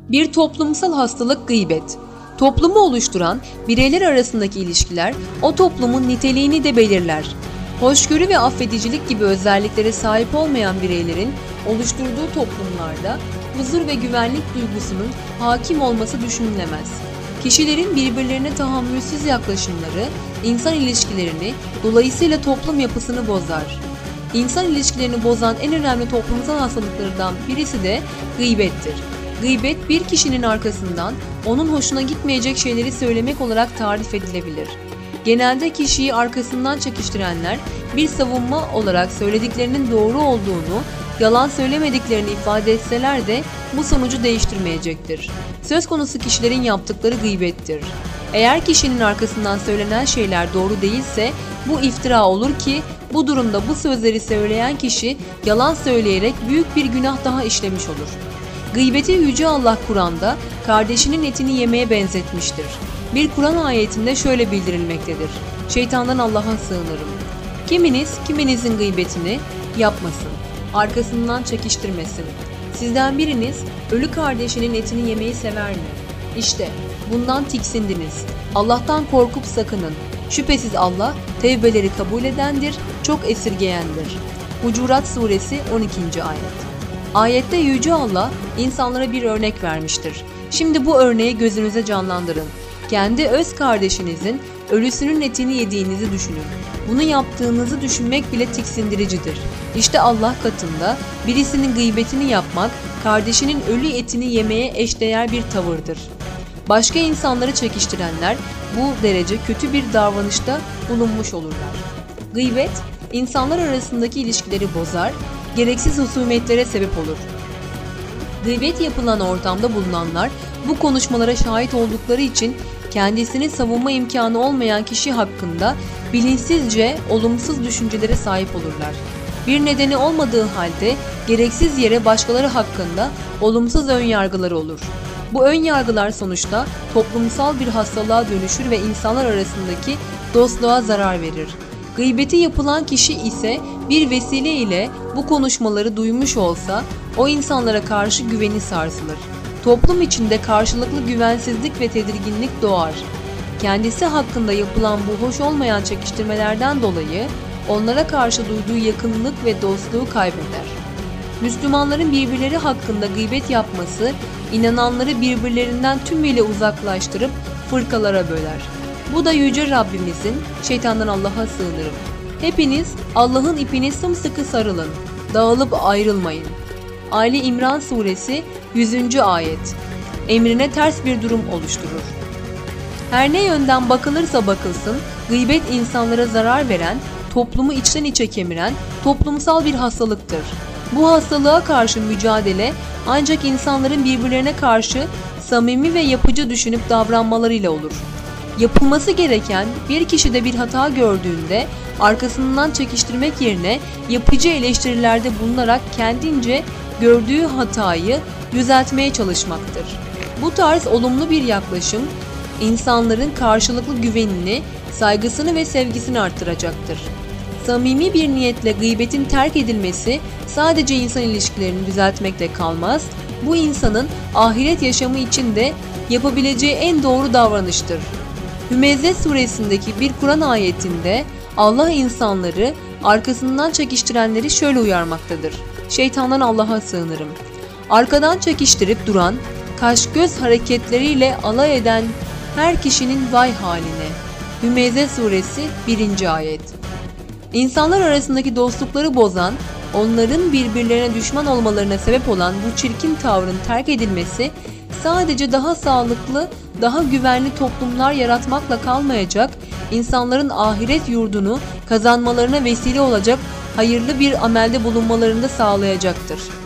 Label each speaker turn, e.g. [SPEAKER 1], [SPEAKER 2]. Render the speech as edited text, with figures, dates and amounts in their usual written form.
[SPEAKER 1] Bir toplumsal hastalık gıybet. Toplumu oluşturan bireyler arasındaki ilişkiler o toplumun niteliğini de belirler. Hoşgörü ve affedicilik gibi özelliklere sahip olmayan bireylerin oluşturduğu toplumlarda huzur ve güvenlik duygusunun hakim olması düşünülemez. Kişilerin birbirlerine tahammülsüz yaklaşımları insan ilişkilerini, dolayısıyla toplum yapısını bozar. İnsan ilişkilerini bozan en önemli toplumsal hastalıklardan birisi de gıybettir. Gıybet, bir kişinin arkasından onun hoşuna gitmeyecek şeyleri söylemek olarak tarif edilebilir. Genelde kişiyi arkasından çekiştirenler bir savunma olarak söylediklerinin doğru olduğunu, yalan söylemediklerini ifade etseler de bu sonucu değiştirmeyecektir. Söz konusu kişilerin yaptıkları gıybettir. Eğer kişinin arkasından söylenen şeyler doğru değilse bu iftira olur ki bu durumda bu sözleri söyleyen kişi yalan söyleyerek büyük bir günah daha işlemiş olur. Gıybeti Yüce Allah Kur'an'da kardeşinin etini yemeye benzetmiştir. Bir Kur'an ayetinde şöyle bildirilmektedir: Şeytandan Allah'a sığınırım. Kiminiz kiminizin gıybetini yapmasın, arkasından çekiştirmesin. Sizden biriniz ölü kardeşinin etini yemeyi sever mi? İşte bundan tiksindiniz. Allah'tan korkup sakının. Şüphesiz Allah tevbeleri kabul edendir, çok esirgeyendir. Hucurat Suresi 12. ayet. Ayette Yüce Allah insanlara bir örnek vermiştir. Şimdi bu örneği gözünüze canlandırın. Kendi öz kardeşinizin ölüsünün etini yediğinizi düşünün. Bunu yaptığınızı düşünmek bile tiksindiricidir. İşte Allah katında birisinin gıybetini yapmak, kardeşinin ölü etini yemeye eşdeğer bir tavırdır. Başka insanları çekiştirenler bu derece kötü bir davranışta bulunmuş olurlar. Gıybet, insanlar arasındaki ilişkileri bozar, gereksiz husumetlere sebep olur. Gıybet yapılan ortamda bulunanlar bu konuşmalara şahit oldukları için kendisini savunma imkanı olmayan kişi hakkında bilinçsizce olumsuz düşüncelere sahip olurlar. Bir nedeni olmadığı halde gereksiz yere başkaları hakkında olumsuz önyargıları olur. Bu önyargılar sonuçta toplumsal bir hastalığa dönüşür ve insanlar arasındaki dostluğa zarar verir. Gıybeti yapılan kişi ise bir vesile ile bu konuşmaları duymuş olsa o insanlara karşı güveni sarsılır. Toplum içinde karşılıklı güvensizlik ve tedirginlik doğar. Kendisi hakkında yapılan bu hoş olmayan çekiştirmelerden dolayı onlara karşı duyduğu yakınlık ve dostluğu kaybeder. Müslümanların birbirleri hakkında gıybet yapması, inananları birbirlerinden tümüyle uzaklaştırıp fırkalara böler. Bu da Yüce Rabbimizin, şeytandan Allah'a sığınırım. Hepiniz Allah'ın ipine sımsıkı sarılın, dağılıp ayrılmayın. Ali İmran Suresi 100. ayet. Emrine ters bir durum oluşturur. Her ne yönden bakılırsa bakılsın, gıybet insanlara zarar veren, toplumu içten içe kemiren toplumsal bir hastalıktır. Bu hastalığa karşı mücadele ancak insanların birbirlerine karşı samimi ve yapıcı düşünüp davranmalarıyla olur. Yapılması gereken, bir kişide bir hata gördüğünde arkasından çekiştirmek yerine yapıcı eleştirilerde bulunarak kendince gördüğü hatayı düzeltmeye çalışmaktır. Bu tarz olumlu bir yaklaşım insanların karşılıklı güvenini, saygısını ve sevgisini arttıracaktır. Samimi bir niyetle gıybetin terk edilmesi sadece insan ilişkilerini düzeltmekle kalmaz, bu insanın ahiret yaşamı için de yapabileceği en doğru davranıştır. Hümeze suresindeki bir Kur'an ayetinde Allah insanları arkasından çekiştirenleri şöyle uyarmaktadır: Şeytandan Allah'a sığınırım. Arkadan çekiştirip duran, kaş göz hareketleriyle alay eden her kişinin vay haline. Hümeze suresi 1. ayet. İnsanlar arasındaki dostlukları bozan, onların birbirlerine düşman olmalarına sebep olan bu çirkin tavrın terk edilmesi sadece daha sağlıklı, daha güvenli toplumlar yaratmakla kalmayacak, insanların ahiret yurdunu kazanmalarına vesile olacak hayırlı bir amelde bulunmalarını da sağlayacaktır.